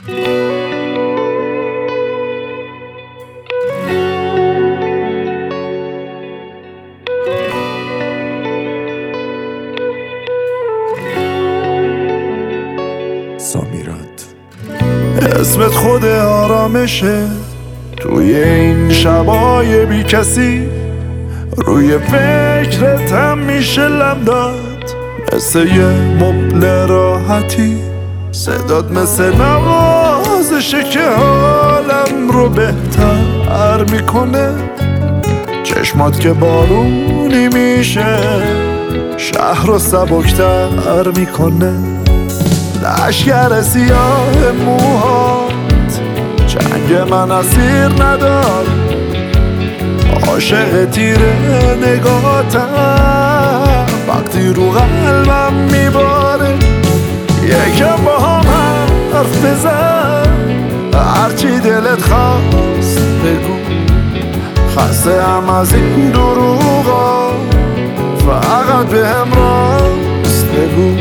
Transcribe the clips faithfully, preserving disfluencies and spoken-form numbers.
سامیراد اسمت خود آرامشه توی این شبای بی کسی، روی فکرتم میشه لم داد مثل یه مبل راحتی. صدات مثل نوازشه که حالم رو بهتر میکنه. چشمات که بارونی میشه شهر رو سبکتر میکنه. لشگر سیاه موهات چنگ من اسیر ندار. عاشق تیره نگاتم وقتی رو قلبم میباره. یکم با هم حرف بزن، هرچی دلت خواست بگو. خسته هم از این دروغا، فقط به هم راست بگو.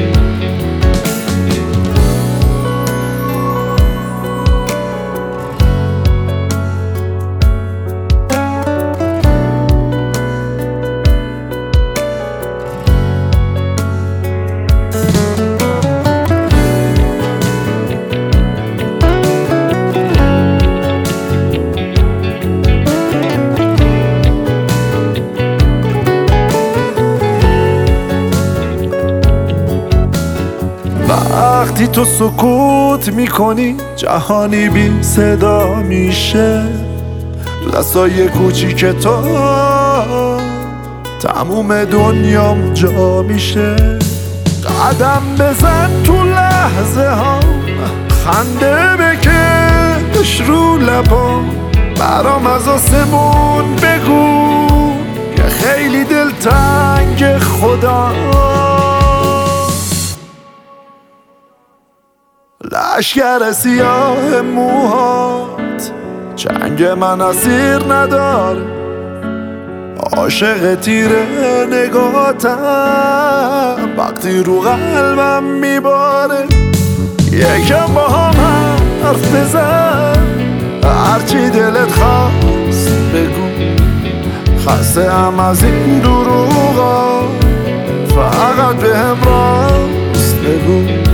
وقتی تو سکوت میکنی جهانی بی صدا میشه. تو دستای کوچیک تو تموم دنیام جا میشه. قدم بزن تو لحظه ها، خنده بکش رو لبام. برام از آسمون بگو که خیلی دلتنگ خدا. لشگر سیاه موهات چنگ من اسیر نداره. عاشق تیره نگاتم وقتی رو قلبم میباره. یکم با هم حرف بزن، هرچی دلت خواست بگو. خسته هم از این دروغا، فقط به هم راست بگو.